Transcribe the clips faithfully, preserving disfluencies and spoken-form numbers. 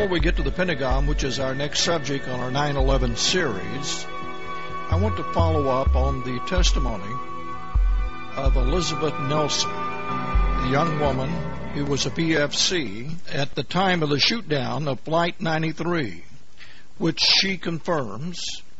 Before we get to the Pentagon, which is our next subject on our nine eleven series, I want to follow up on the testimony of Elizabeth Nelson, the young woman who was a P F C at the time of the shoot-down of Flight ninety-three, which she confirms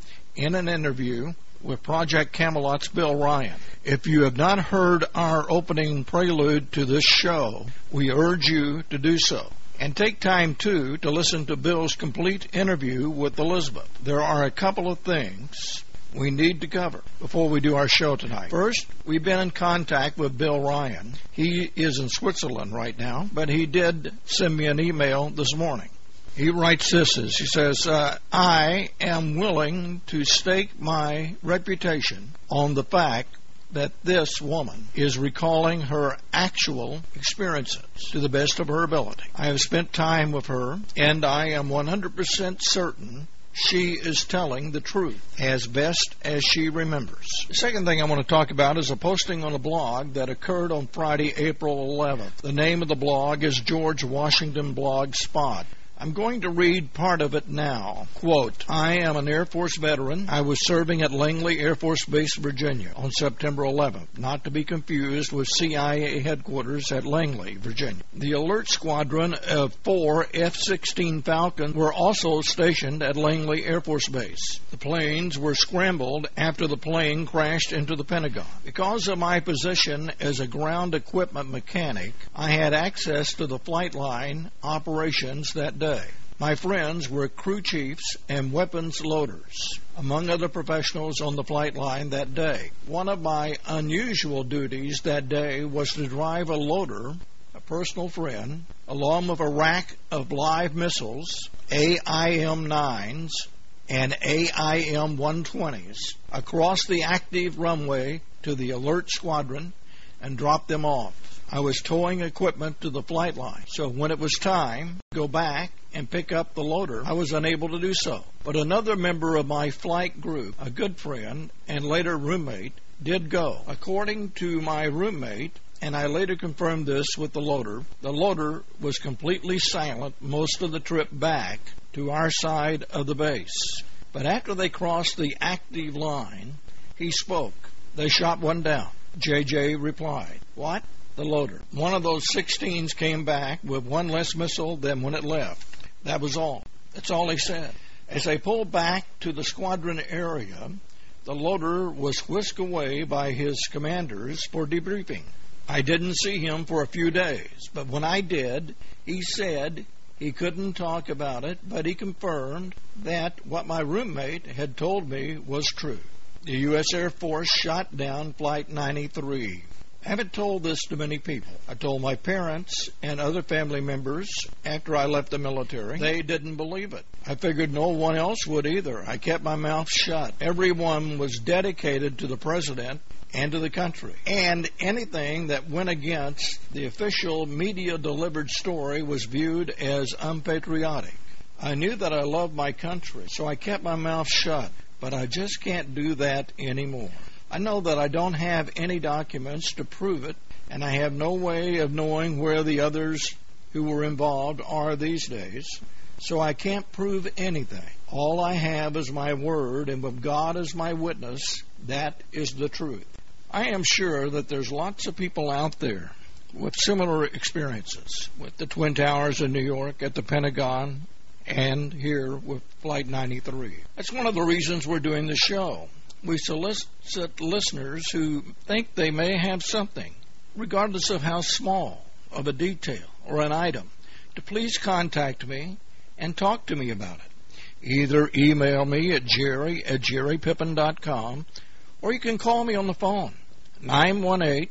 in an interview with Project Camelot's Bill Ryan. If you have not heard our opening prelude to this show, we urge you to do so. And take time, too, to listen to Bill's complete interview with Elizabeth. There are a couple of things we need to cover before we do our show tonight. First, we've been in contact with Bill Ryan. He is in Switzerland right now, but he did send me an email this morning. He writes this, as he says, uh, I am willing to stake my reputation on the fact that this woman is recalling her actual experiences to the best of her ability. I have spent time with her, and I am one hundred percent certain she is telling the truth as best as she remembers. The second thing I want to talk about is a posting on a blog that occurred on Friday, April eleventh. The name of the blog is George Washington Blog Spot. I'm going to read part of it now. Quote, I am an Air Force veteran. I was serving at Langley Air Force Base, Virginia on September eleventh, not to be confused with C I A headquarters at Langley, Virginia. The alert squadron of four F sixteen Falcons were also stationed at Langley Air Force Base. The planes were scrambled after the plane crashed into the Pentagon. Because of my position as a ground equipment mechanic, I had access to the flight line operations that day. My friends were crew chiefs and weapons loaders, among other professionals on the flight line that day. One of my unusual duties that day was to drive a loader, a personal friend, along with a rack of live missiles, A I M nines and A I M one twenties, across the active runway to the alert squadron and drop them off. I was towing equipment to the flight line, so when it was time to go back and pick up the loader, I was unable to do so. But another member of my flight group, a good friend and later roommate, did go. According to my roommate, and I later confirmed this with the loader, the loader was completely silent most of the trip back to our side of the base. But after they crossed the active line, he spoke. They shot one down. J J replied, What? The loader. One of those sixteens came back with one less missile than when it left. That was all. That's all he said. As they pulled back to the squadron area, the loader was whisked away by his commanders for debriefing. I didn't see him for a few days, but when I did, he said he couldn't talk about it, but he confirmed that what my roommate had told me was true. The U S Air Force shot down Flight ninety-three. I haven't told this to many people. I told my parents and other family members after I left the military. They didn't believe it. I figured no one else would either. I kept my mouth shut. Everyone was dedicated to the president and to the country. And anything that went against the official media-delivered story was viewed as unpatriotic. I knew that I loved my country, so I kept my mouth shut. But I just can't do that anymore. I know that I don't have any documents to prove it, and I have no way of knowing where the others who were involved are these days, so I can't prove anything. All I have is my word, and with God as my witness, that is the truth. I am sure that there's lots of people out there with similar experiences with the Twin Towers in New York, at the Pentagon, and here with Flight ninety-three. That's one of the reasons we're doing the show. We solicit listeners who think they may have something, regardless of how small of a detail or an item, to please contact me and talk to me about it. Either email me at jerry at jerry pippin dot com, or you can call me on the phone, nine one eight,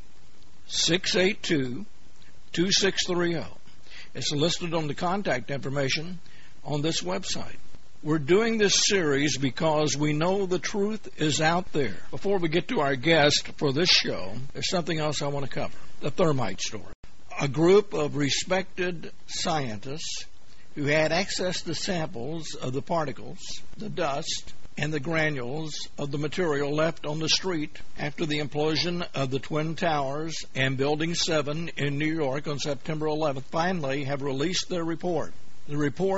six eight two, two six three zero. It's listed on the contact information on this website. We're doing this series because we know the truth is out there. Before we get to our guest for this show, there's something else I want to cover, the thermite story. A group of respected scientists who had access to samples of the particles, the dust, and the granules of the material left on the street after the implosion of the Twin Towers and Building seven in New York on September eleventh finally have released their report. The report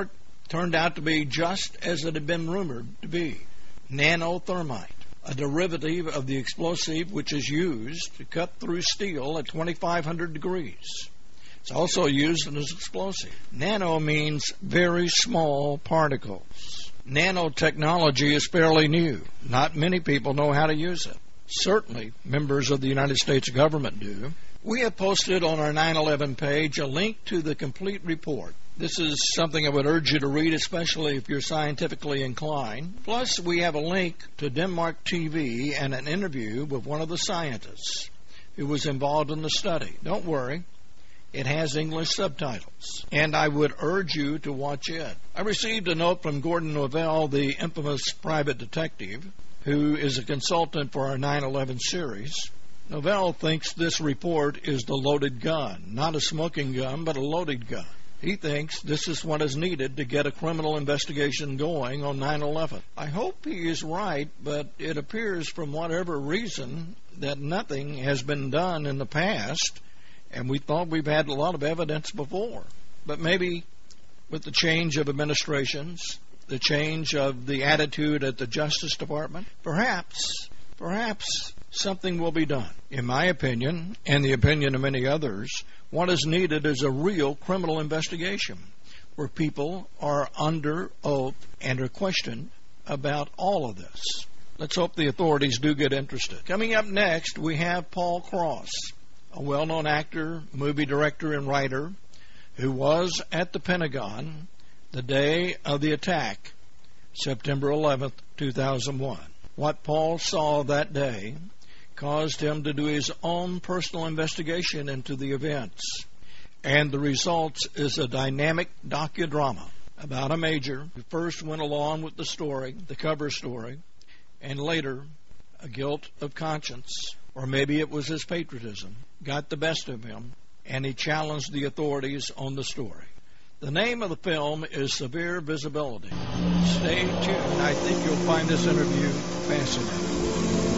turned out to be just as it had been rumored to be. Nanothermite, a derivative of the explosive which is used to cut through steel at twenty-five hundred degrees. It's also used as explosive. Nano means very small particles. Nanotechnology is fairly new. Not many people know how to use it. Certainly, members of the United States government do. We have posted on our nine eleven page a link to the complete report. This is something I would urge you to read, especially if you're scientifically inclined. Plus, we have a link to Denmark T V and an interview with one of the scientists who was involved in the study. Don't worry, it has English subtitles, and I would urge you to watch it. I received a note from Gordon Novell, the infamous private detective, who is a consultant for our nine eleven series. Novell thinks this report is the loaded gun, not a smoking gun, but a loaded gun. He thinks this is what is needed to get a criminal investigation going on nine eleven. I hope he is right, but it appears from whatever reason that nothing has been done in the past, and we thought we've had a lot of evidence before. But maybe with the change of administrations, the change of the attitude at the Justice Department, perhaps, perhaps something will be done. In my opinion, and the opinion of many others, what is needed is a real criminal investigation where people are under oath and are questioned about all of this. Let's hope the authorities do get interested. Coming up next, we have Paul Cross, a well-known actor, movie director, and writer who was at the Pentagon the day of the attack, September eleventh, two thousand one. What Paul saw that day caused him to do his own personal investigation into the events. And the results is a dynamic docudrama about a major who first went along with the story, the cover story, and later a guilt of conscience, or maybe it was his patriotism, got the best of him, and he challenged the authorities on the story. The name of the film is Severe Visibility. Stay tuned. I think you'll find this interview fascinating.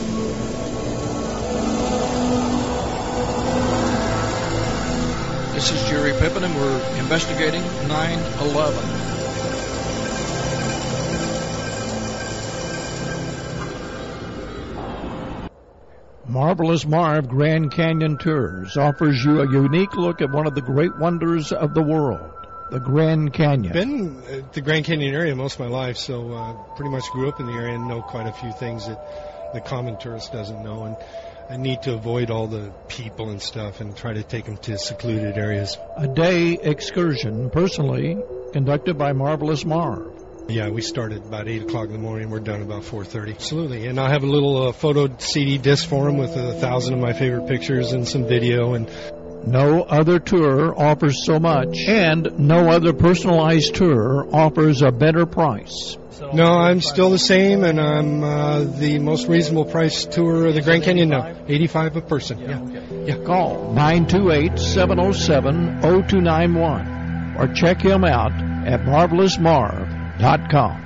This is Jerry Pippin, and we're investigating nine eleven. Marvelous Marv Grand Canyon Tours offers you a unique look at one of the great wonders of the world, the Grand Canyon. Been at the Grand Canyon area most of my life, so uh, pretty much grew up in the area and know quite a few things that the common tourist doesn't know. And I need to avoid all the people and stuff and try to take them to secluded areas. A day excursion, personally conducted by Marvelous Marv. Yeah, we started about eight o'clock in the morning. We're done about four thirty. Absolutely. And I'll have a little uh, photo C D disc for them with a thousand of my favorite pictures and some video. And no other tour offers so much, and no other personalized tour offers a better price. No, I'm still the same, and I'm uh, the most reasonable price tour of the Grand Canyon now. eighty-five a person. Yeah. Yeah. Call nine two eight, seven oh seven, oh two nine one or check him out at marvelous marv dot com.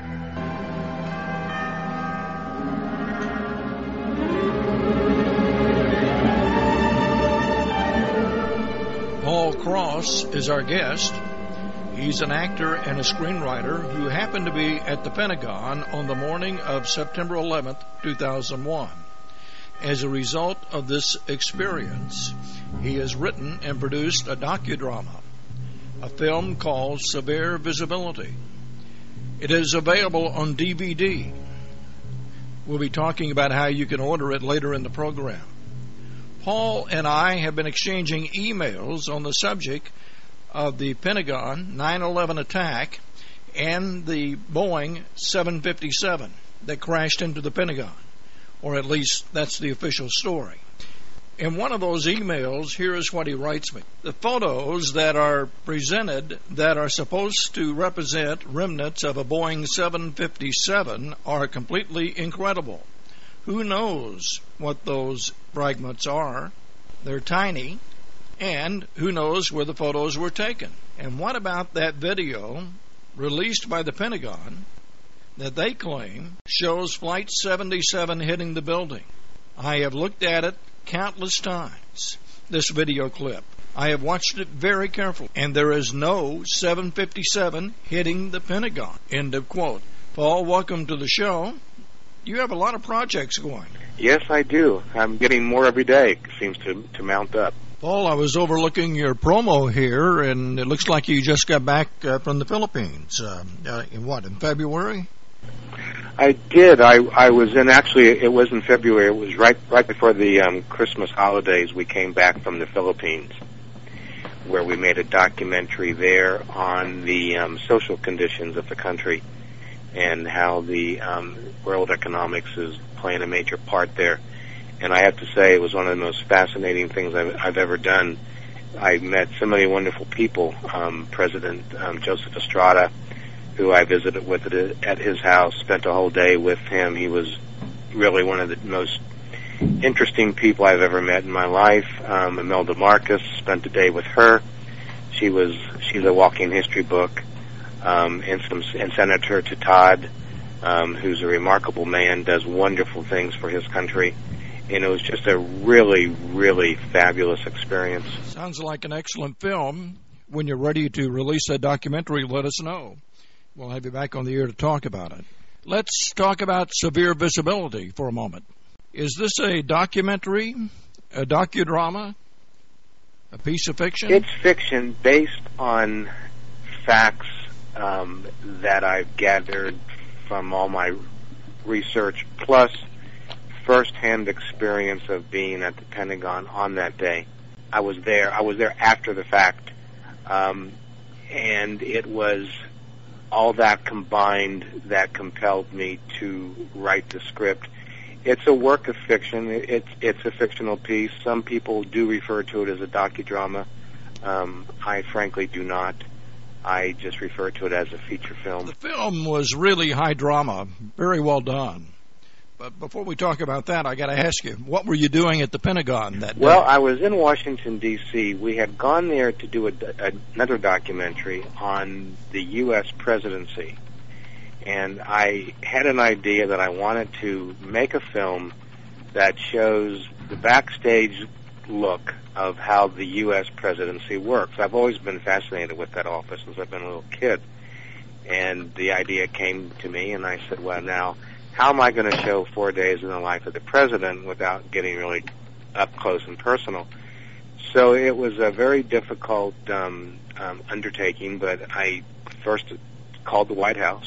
Paul Cross is our guest. He's an actor and a screenwriter who happened to be at the Pentagon on the morning of September eleventh, two thousand one. As a result of this experience, he has written and produced a docudrama, a film called Severe Visibility. It is available on D V D. We'll be talking about how you can order it later in the program. Paul and I have been exchanging emails on the subject of the Pentagon nine eleven attack and the Boeing seven fifty-seven that crashed into the Pentagon, or at least that's the official story. In one of those emails, here is what he writes me. The photos that are presented that are supposed to represent remnants of a Boeing seven fifty-seven are completely incredible. Who knows what those fragments are? They're tiny. And who knows where the photos were taken? And what about that video released by the Pentagon that they claim shows Flight seventy-seven hitting the building? I have looked at it countless times, this video clip. I have watched it very carefully, and there is no seven fifty-seven hitting the Pentagon. End of quote. Paul, welcome to the show. You have a lot of projects going. Yes, I do. I'm getting more every day. It seems to, to mount up. Paul, I was overlooking your promo here, and it looks like you just got back uh, from the Philippines. Uh, uh, in what, in February? I did. I I was in, actually, it was in February. It was right right before the um, Christmas holidays. We came back from the Philippines, where we made a documentary there on the um, social conditions of the country and how the um, world economics is playing a major part there. And I have to say, it was one of the most fascinating things I've, I've ever done. I met so many wonderful people. Um, President um, Joseph Estrada, who I visited with at his house, spent a whole day with him. He was really one of the most interesting people I've ever met in my life. Um, Imelda Marcos, spent a day with her. She was she's a walking history book. Um, and some and Senator Todd, um, who's a remarkable man, does wonderful things for his country. And it was just a really, really fabulous experience. Sounds like an excellent film. When you're ready to release that documentary, let us know. We'll have you back on the air to talk about it. Let's talk about Severe Visibility for a moment. Is this a documentary, a docudrama, a piece of fiction? It's fiction based on facts um, that I've gathered from all my research, plus first-hand experience of being at the Pentagon on that day. I was there. I was there after the fact, um, and it was all that combined that compelled me to write the script. It's a work of fiction. It's it's a fictional piece. Some people do refer to it as a docudrama. Um, I frankly do not. I just refer to it as a feature film. The film was really high drama, very well done. But before we talk about that, I got to ask you, what were you doing at the Pentagon that day? Well, I was in Washington, D C We had gone there to do a, a, another documentary on the U S presidency. And I had an idea that I wanted to make a film that shows the backstage look of how the U S presidency works. I've always been fascinated with that office since I've been a little kid. And the idea came to me, and I said, well, now, how am I going to show four days in the life of the president without getting really up close and personal? So it was a very difficult um, um, undertaking, but I first called the White House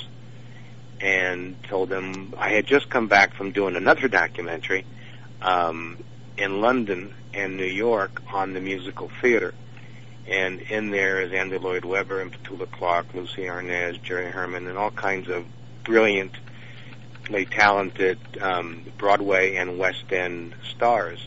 and told them I had just come back from doing another documentary um, in London and New York on the musical theater. And in there is Andrew Lloyd Webber and Petula Clark, Lucy Arnaz, Jerry Herman, and all kinds of brilliant, talented um, Broadway and West End stars.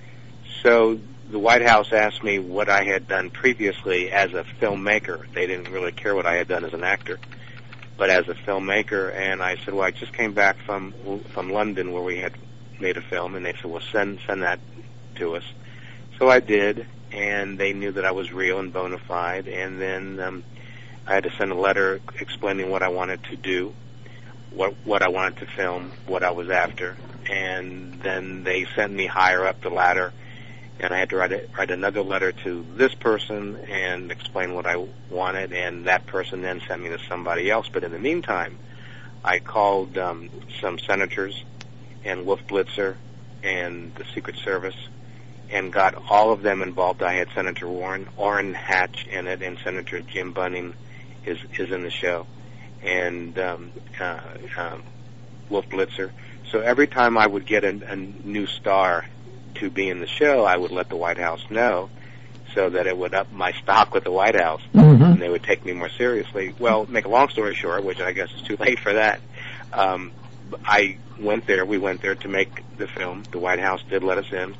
So the White House asked me what I had done previously as a filmmaker. They didn't really care what I had done as an actor, but as a filmmaker. And I said, well, I just came back from from London where we had made a film, and they said, well, send send that to us. So I did, and they knew that I was real and bona fide. And then um, I had to send a letter explaining what I wanted to do, what what I wanted to film, what I was after, and then they sent me higher up the ladder, and I had to write a, write another letter to this person and explain what I wanted, and that person then sent me to somebody else. But in the meantime, I called um, some senators and Wolf Blitzer and the Secret Service and got all of them involved. I had Senator Warren Orrin Hatch in it, and Senator Jim Bunning is is in the show, and um, uh, um, Wolf Blitzer. So every time I would get a, a new star to be in the show, I would let the White House know so that it would up my stock with the White House, mm-hmm. and they would take me more seriously. Well, make a long story short, which I guess is too late for that, um, I went there, we went there to make the film. The White House did let us in,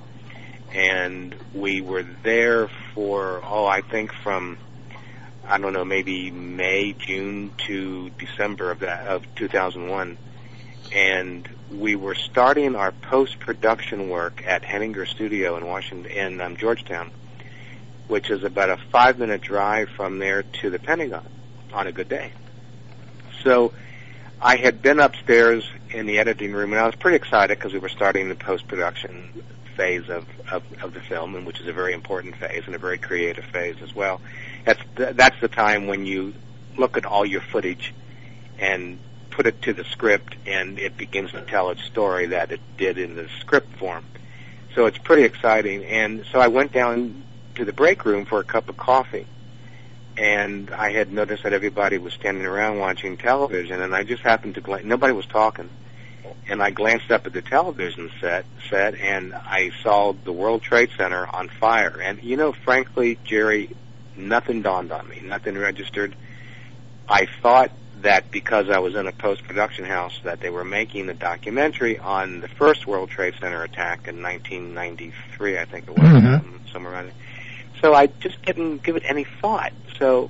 and we were there for, oh, I think from, I don't know, maybe May, June to December of that of two thousand one. And we were starting our post-production work at Henninger Studio in Washington, in um, Georgetown, which is about a five-minute drive from there to the Pentagon on a good day. So I had been upstairs in the editing room, and I was pretty excited because we were starting the post-production phase of, of, of the film, and which is a very important phase and a very creative phase as well. That's the, that's the time when you look at all your footage and put it to the script, and it begins to tell its story that it did in the script form. So it's pretty exciting. And so I went down to the break room for a cup of coffee, and I had noticed that everybody was standing around watching television, and I just happened to glance. Nobody was talking, and I glanced up at the television set, set, and I saw the World Trade Center on fire. And, you know, frankly, Jerry, nothing dawned on me, nothing registered. I thought that because I was in a post-production house that they were making a documentary on the first World Trade Center attack in nineteen ninety-three, I think it was, mm-hmm. somewhere around there. So I just didn't give it any thought. So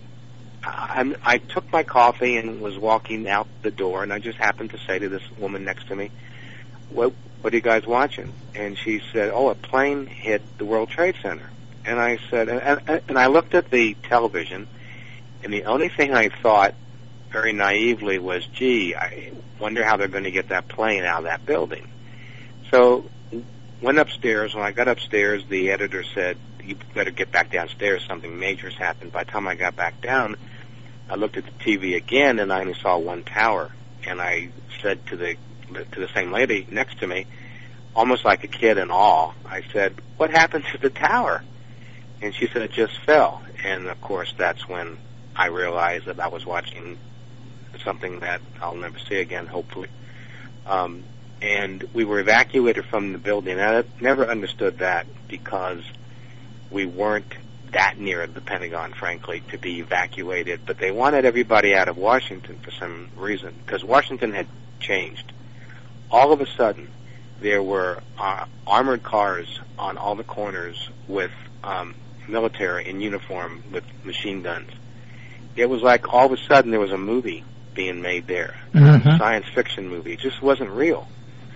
I, I took my coffee and was walking out the door, and I just happened to say to this woman next to me, what, what are you guys watching? And she said, oh, a plane hit the World Trade Center. And I said, and, and I looked at the television, and the only thing I thought very naively was, gee, I wonder how they're going to get that plane out of that building. So went upstairs. When I got upstairs, the editor said, you better get back downstairs. Something major's happened. By the time I got back down, I looked at the T V again, and I only saw one tower. And I said to the to the same lady next to me, almost like a kid in awe, I said, what happened to the tower? And she said, it just fell. And, of course, that's when I realized that I was watching something that I'll never see again, hopefully. Um, and we were evacuated from the building. I never understood that because we weren't that near the Pentagon, frankly, to be evacuated. But they wanted everybody out of Washington for some reason, because Washington had changed. All of a sudden, there were uh, armored cars on all the corners with um, military in uniform with machine guns. It was like all of a sudden there was a movie being made there, mm-hmm. a science fiction movie. It just wasn't real.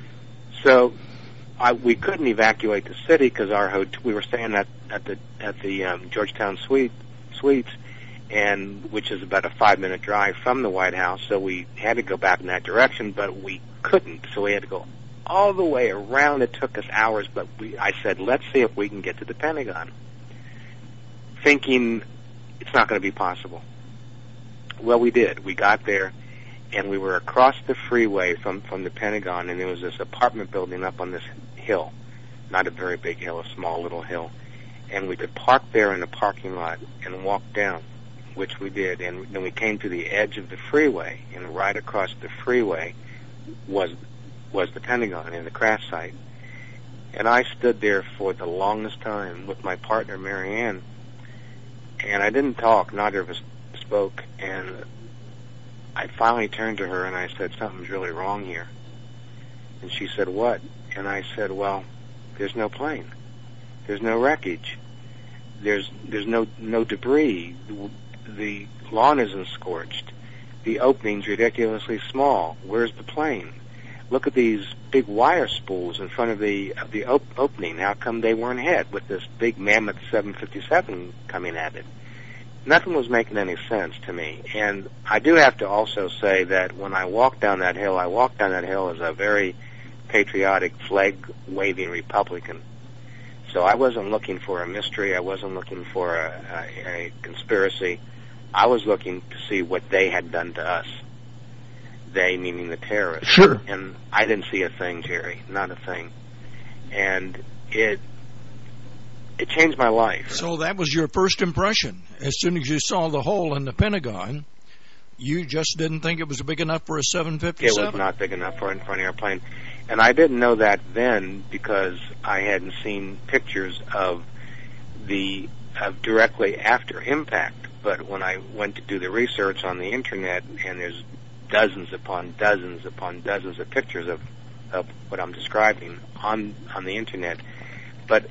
So I, we couldn't evacuate the city because our hot- we were staying at, at the at the um, Georgetown Suite, Suites, and which is about a five-minute drive from the White House. So we had to go back in that direction, but we couldn't. So we had to go all the way around. It took us hours, but we, I said, let's see if we can get to the Pentagon, thinking it's not going to be possible. Well, we did. We got there, and we were across the freeway from, from the Pentagon, and there was this apartment building up on this hill, not a very big hill, a small little hill, and we could park there in the parking lot and walk down, which we did, and then we came to the edge of the freeway, and right across the freeway was was the Pentagon and the crash site. And I stood there for the longest time with my partner, Mary Ann, and I didn't talk, neither of us spoke, and I finally turned to her and I said, something's really wrong here. And she said, what? And I said, well, there's no plane. There's no wreckage. There's there's no no debris. The, the lawn isn't scorched. The opening's ridiculously small. Where's the plane? Look at these big wire spools in front of the of the op- opening. How come they weren't hit with this big mammoth seven fifty-seven coming at it? Nothing was making any sense to me. And I do have to also say that when I walked down that hill, I walked down that hill as a very patriotic, flag-waving Republican. So I wasn't looking for a mystery. I wasn't looking for a, a, a conspiracy. I was looking to see what they had done to us. They meaning the terrorists. Sure. And I didn't see a thing, Jerry, not a thing. And it it changed my life. So that was your first impression. As soon as you saw the hole in the Pentagon, you just didn't think it was big enough for a seven fifty-seven? It was not big enough for, for an airplane. And I didn't know that then because I hadn't seen pictures of the of directly after impact. But when I went to do the research on the Internet, and there's dozens upon dozens upon dozens of pictures of, of what I'm describing on on the Internet. But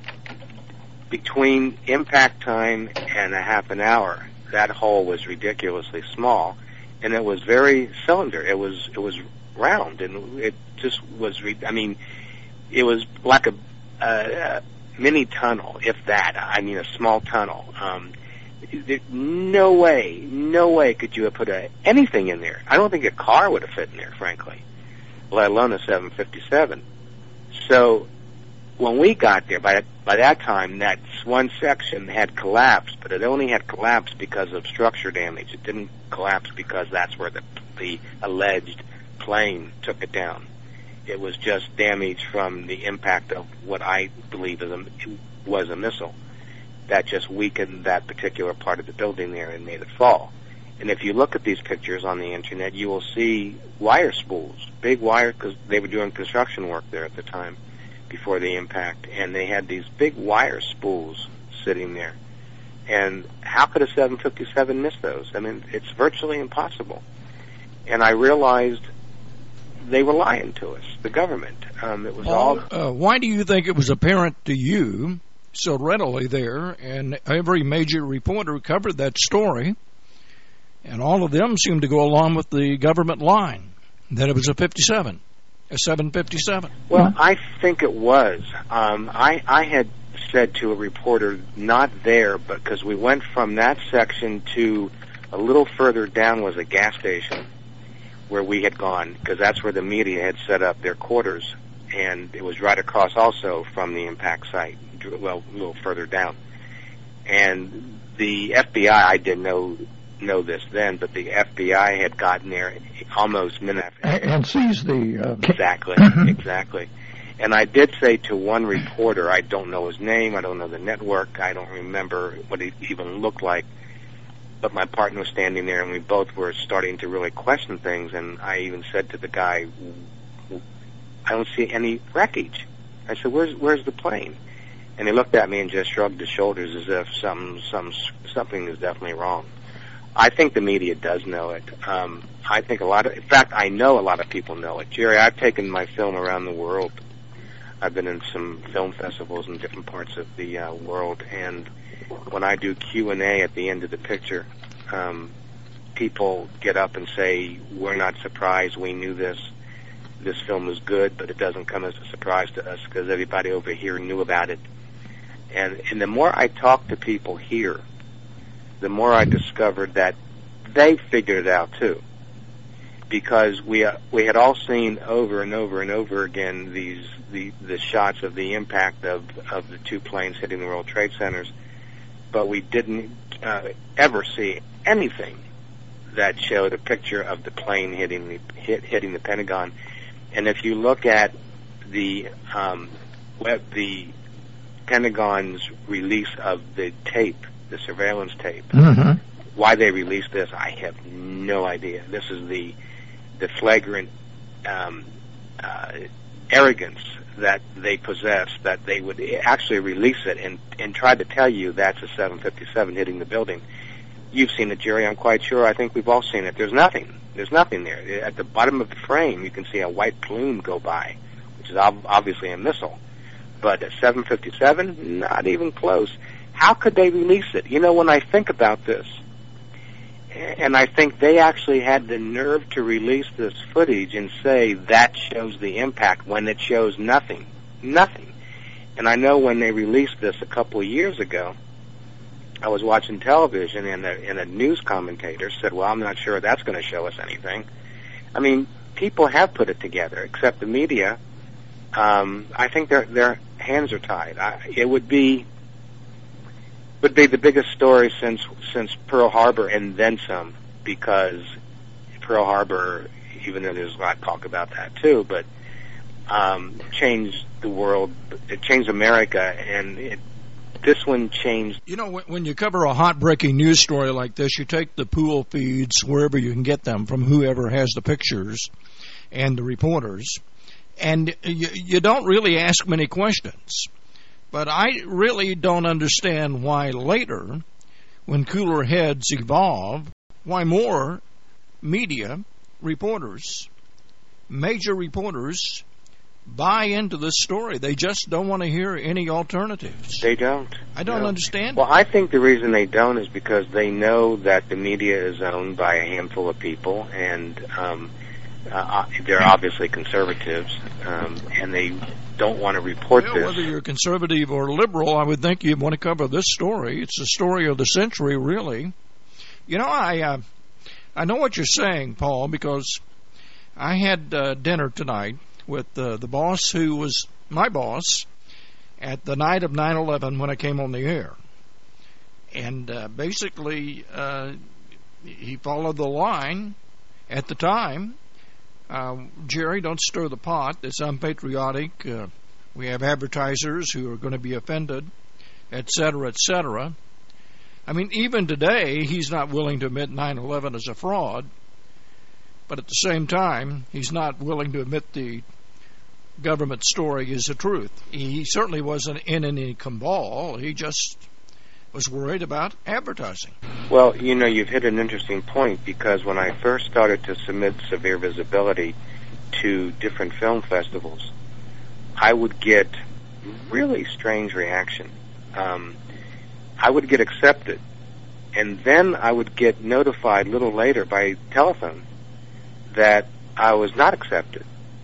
between impact time and a half an hour, that hole was ridiculously small, and it was very cylinder. It was it was round, and it just was. Re- I mean, it was like a, a, a mini tunnel, if that. I mean, a small tunnel. Um, there, no way, no way could you have put a, anything in there. I don't think a car would have fit in there, frankly, let alone a seven fifty-seven. So when we got there, by by that time, that one section had collapsed, but it only had collapsed because of structure damage. It didn't collapse because that's where the the alleged plane took it down. It was just damage from the impact of what I believe is a, was a missile that just weakened that particular part of the building there and made it fall. And if you look at these pictures on the internet, you will see wire spools, big wire, because they were doing construction work there at the time before the impact, and they had these big wire spools sitting there. And how could a seven fifty-seven miss those? I mean, it's virtually impossible. And I realized they were lying to us, the government. Um, it was Paul, all. Uh, why do you think it was apparent to you so readily there, and every major reporter covered that story, and all of them seemed to go along with the government line that it was a fifty-seven? A seven fifty-seven. Well, I think it was. Um, I, I had said to a reporter, not there, but because we went from that section to a little further down was a gas station where we had gone, because that's where the media had set up their quarters, and it was right across also from the impact site, well, a little further down. And the F B I, I didn't know know this then, but the F B I had gotten there almost minute after. And seized the... Uh, exactly, exactly. And I did say to one reporter, I don't know his name, I don't know the network, I don't remember what he even looked like, but my partner was standing there and we both were starting to really question things, and I even said to the guy, I don't see any wreckage. I said, where's where's the plane? And he looked at me and just shrugged his shoulders as if something, some, something is definitely wrong. I think the media does know it. Um, I think a lot of, in fact, I know a lot of people know it. Jerry, I've taken my film around the world. I've been in some film festivals in different parts of the uh, world, and when I do Q and A at the end of the picture, um, people get up and say, we're not surprised, we knew this. This film is good, but it doesn't come as a surprise to us because everybody over here knew about it. And, and the more I talk to people here, the more I discovered that they figured it out too, because we uh, we had all seen over and over and over again these the the shots of the impact of of the two planes hitting the World Trade Centers, but we didn't uh, ever see anything that showed a picture of the plane hitting the hit, hitting the Pentagon. And if you look at the um, web, the Pentagon's release of the tape, the surveillance tape. Mm-hmm. Why they released this, I have no idea. This is the the flagrant um, uh, arrogance that they possess, that they would actually release it and, and try to tell you that's a seven fifty-seven hitting the building. You've seen it, Jerry, I'm quite sure. I think we've all seen it. There's nothing. There's nothing there. At the bottom of the frame, you can see a white plume go by, which is ob- obviously a missile. But a seven fifty-seven, not even close. How could they release it? You know, when I think about this, and I think they actually had the nerve to release this footage and say that shows the impact when it shows nothing. Nothing. And I know when they released this a couple of years ago, I was watching television and a, and a news commentator said, well, I'm not sure that's going to show us anything. I mean, people have put it together, except the media. Um, I think their their hands are tied. I, it would be would be the biggest story since since Pearl Harbor and then some, because Pearl Harbor, even though there's a lot of talk about that too, but um, changed the world. It changed America, and it, this one changed. You know, when you cover a hot breaking news story like this, you take the pool feeds wherever you can get them from whoever has the pictures and the reporters. And you, you don't really ask many questions. But I really don't understand why later, when cooler heads evolve, why more media reporters, major reporters, buy into this story. They just don't want to hear any alternatives. They don't. I don't no. understand. Well, I think the reason they don't is because they know that the media is owned by a handful of people, and um, uh, they're obviously conservatives, um, and they don't want to report well, this. Whether you're conservative or liberal, I would think you'd want to cover this story. It's the story of the century, really. You know, I uh, I know what you're saying, Paul, because I had uh, dinner tonight with uh, the boss who was my boss at the night of nine eleven when I came on the air. And uh, basically, uh, he followed the line at the time. Uh, Jerry, don't stir the pot. It's unpatriotic. Uh, we have advertisers who are going to be offended, et cetera, et cetera. I mean, even today, he's not willing to admit nine eleven is a fraud. But at the same time, he's not willing to admit the government story is the truth. He certainly wasn't in any cabal. He just was worried about advertising. Well, you know, you've hit an interesting point, because when I first started to submit Severe Visibility to different film festivals, I would get really strange reaction. Um, I would get accepted, and then I would get notified a little later by telephone that I was not accepted.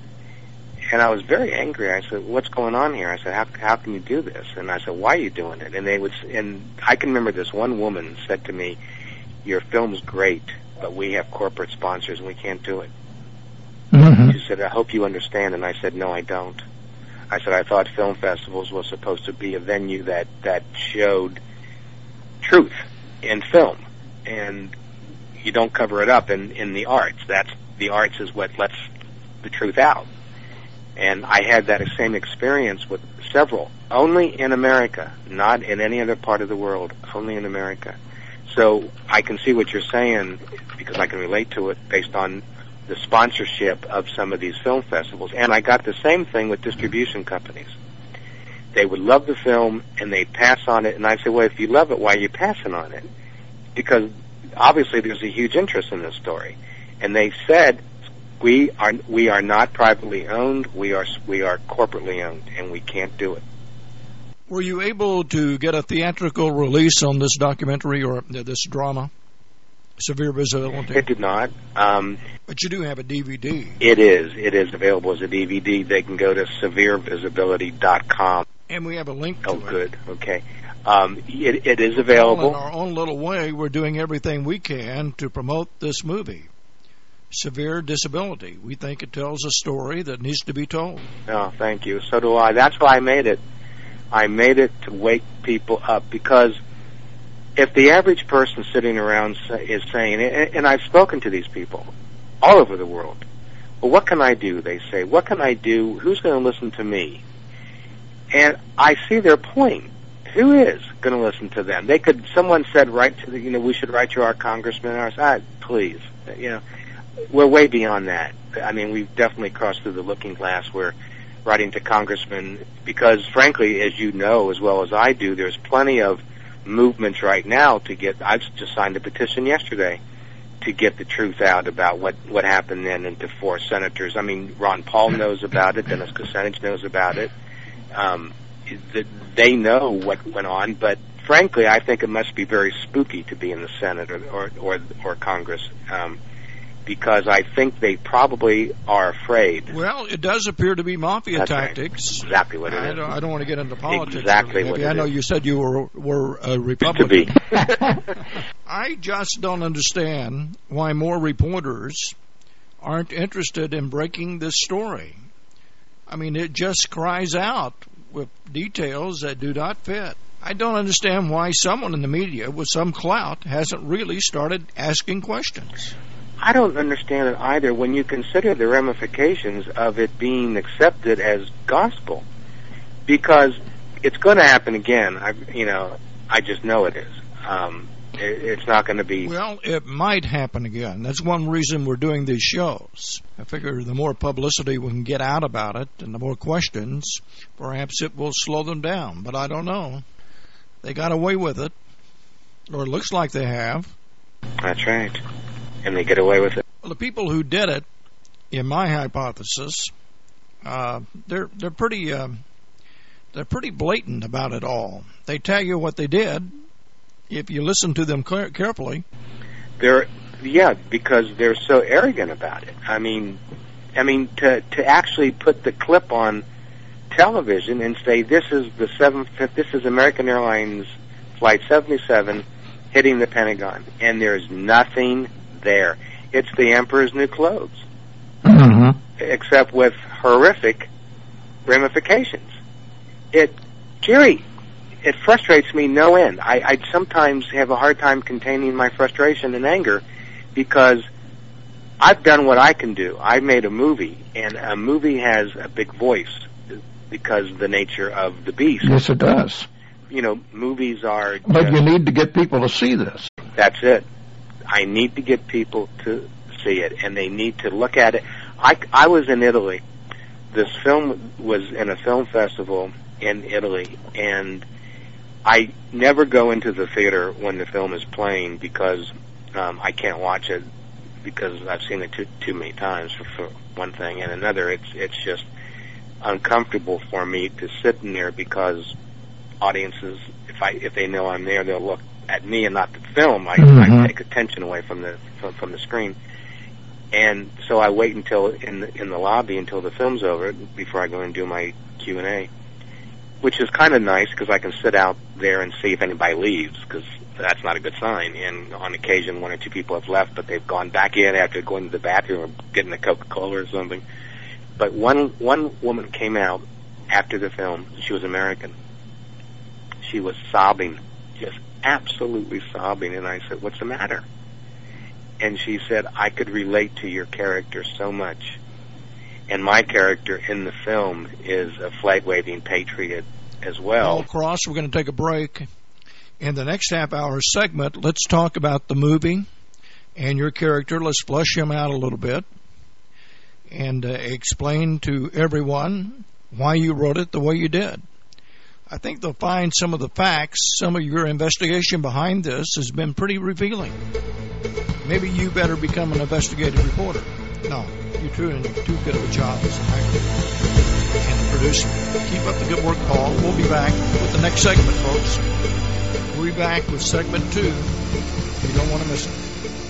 And I was very angry. I said, "What's going on here?" I said, how, how can you do this? And I said, "Why are you doing it?" And they would, and I can remember this one woman said to me, "Your film's great, but we have corporate sponsors and we can't do it." Mm-hmm. She said, "I hope you understand." And I said, "No, I don't." I said, "I thought film festivals was supposed to be a venue that, that showed truth in film, and you don't cover it up in, in the arts. That's the arts is what lets the truth out." And I had that same experience with several, only in America, not in any other part of the world, only in America. So I can see what you're saying, because I can relate to it based on the sponsorship of some of these film festivals. And I got the same thing with distribution companies. They would love the film, and they'd pass on it. And I'd say, "Well, if you love it, why are you passing on it?" Because obviously there's a huge interest in this story. And they said, We are we are not privately owned. We are we are corporately owned, and we can't do it. Were you able to get a theatrical release on this documentary or this drama, Severe Visibility? It did not. Um, but you do have a D V D. It is. It is available as a D V D. They can go to severe visibility dot com. And we have a link to oh, it. Oh, good. Okay. Um, it, it is available. Well, in our own little way, we're doing everything we can to promote this movie, Severe Disability. We think it tells a story that needs to be told. Oh, thank you. So do I. That's why I made it. I made it to wake people up, because if the average person sitting around is saying, and I've spoken to these people all over the world, well, what can I do? They say, what can I do? Who's going to listen to me? And I see their point. Who is going to listen to them? They could. Someone said, write to the, you know, we should write to our congressman. I said, ah, please, you know. We're way beyond that. I mean, we've definitely crossed through the looking glass. We're writing to congressmen because, frankly, as you know as well as I do, there's plenty of movements right now to get. I've just signed a petition yesterday to get the truth out about what, what happened then, and to force senators. I mean, Ron Paul knows about it. Dennis Kucinich knows about it. Um, they know what went on, but frankly, I think it must be very spooky to be in the Senate or or, or, or Congress. Um, Because I think they probably are afraid. Well, it does appear to be mafia That's tactics. Right. Exactly what it I is. Don't, I don't want to get into politics. Exactly what it I know is. you said you were were a Republican. To be. I just don't understand why more reporters aren't interested in breaking this story. I mean, it just cries out with details that do not fit. I don't understand why someone in the media with some clout hasn't really started asking questions. I don't understand it either when you consider the ramifications of it being accepted as gospel, because it's going to happen again. I, you know, I just know it is. Um, it, it's not going to be. Well, it might happen again. That's one reason we're doing these shows. I figure the more publicity we can get out about it, and the more questions, perhaps it will slow them down. But I don't know. They got away with it, or it looks like they have. That's right. And they get away with it. Well, the people who did it, in my hypothesis, uh, they're they're pretty uh, they're pretty blatant about it all. They tell you what they did if you listen to them carefully. They're yeah, because they're so arrogant about it. I mean, I mean to to actually put the clip on television and say this is the seven this is American Airlines Flight seventy-seven hitting the Pentagon, and there's nothing there. It's the Emperor's New Clothes, mm-hmm. except with horrific ramifications. It Jerry, it frustrates me no end. I, I sometimes have a hard time containing my frustration and anger because I've done what I can do. I made a movie, and a movie has a big voice because of the nature of the beast. Yes, it does. You know, movies are... But just, you need to get people to see this. That's it. I need to get people to see it, and they need to look at it. I, I was in Italy. This film was in a film festival in Italy, and I never go into the theater when the film is playing because um, I can't watch it because I've seen it too, too many times, for, for one thing. And another, it's it's just uncomfortable for me to sit in there because audiences, if I if they know I'm there, they'll look at me and not the film. I, mm-hmm. I take attention away from the from, from the screen. And so I wait until in the, in the lobby until the film's over before I go and do my Q and A, which is kind of nice because I can sit out there and see if anybody leaves, because that's not a good sign. And on occasion, one or two people have left, but they've gone back in after going to the bathroom or getting a Coca-Cola or something. But one one woman came out after the film. She was American. She was sobbing, just absolutely sobbing. And I said, "What's the matter?" And she said, "I could relate to your character so much. And my character in the film is a flag-waving patriot as well." Well, Cross, we're going to take a break. In the next half-hour segment, let's talk about the movie and your character. Let's flesh him out a little bit and uh, explain to everyone why you wrote it the way you did. I think they'll find some of the facts, some of your investigation behind this has been pretty revealing. Maybe you better become an investigative reporter. No, you're doing too good of a job as an actor and a producer. Keep up the good work, Paul. We'll be back with the next segment, folks. We'll be back with segment two. You don't want to miss it.